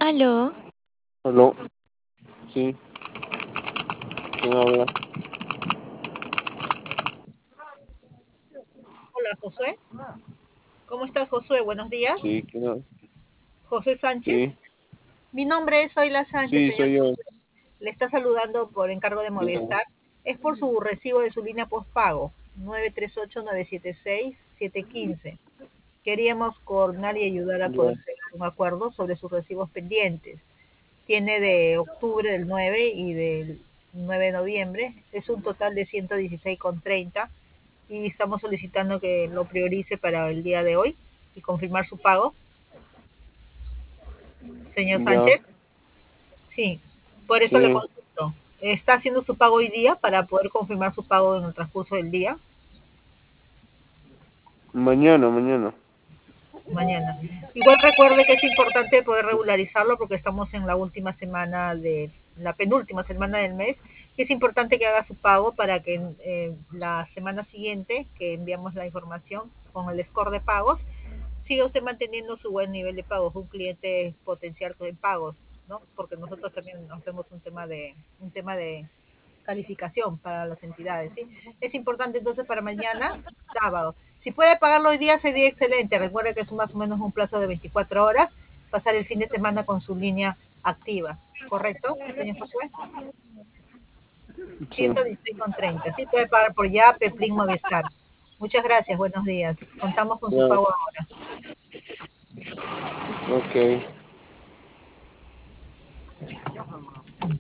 Aló, Aló, sí, ¿quién habla? Hola, Josué. ¿Cómo estás, Josué? Buenos días. Sí, ¿quién habla? José Sí, Sánchez. Mi nombre es Zoila Sánchez, sí, señor soy yo. Josué. Le está saludando por encargo de Dígame. Movistar. Es por su recibo de su línea postpago, 938-976-715. Queríamos coordinar y ayudar a Ya, poder llegar a un acuerdo sobre sus recibos pendientes. Tiene de octubre del 9 y del 9 de noviembre. Es un total de 116,30 y estamos solicitando que lo priorice para el día de hoy y confirmar su pago. Señor ya, Sánchez, sí, por eso le sí, consulto. ¿Está haciendo su pago hoy día para poder confirmar su pago en el transcurso del día? mañana. Mañana. Igual recuerde que es importante poder regularizarlo porque estamos en la última semana de la penúltima semana del mes. Y es importante que haga su pago para que la semana siguiente que enviamos la información con el score de pagos, siga usted manteniendo su buen nivel de pagos, un cliente potencial en pagos, ¿no? Porque nosotros también hacemos un tema de calificación para las entidades, ¿sí? Es importante entonces para mañana, sábado. Si puede pagarlo hoy día, sería excelente. Recuerde que es más o menos un plazo de 24 horas, pasar el fin de semana con su línea activa. ¿Correcto, señor Josué? sí, 116,30. Sí, puede pagar por ya, Peplin Movistar. Muchas gracias, buenos días. Contamos con su ya, pago ahora. ok.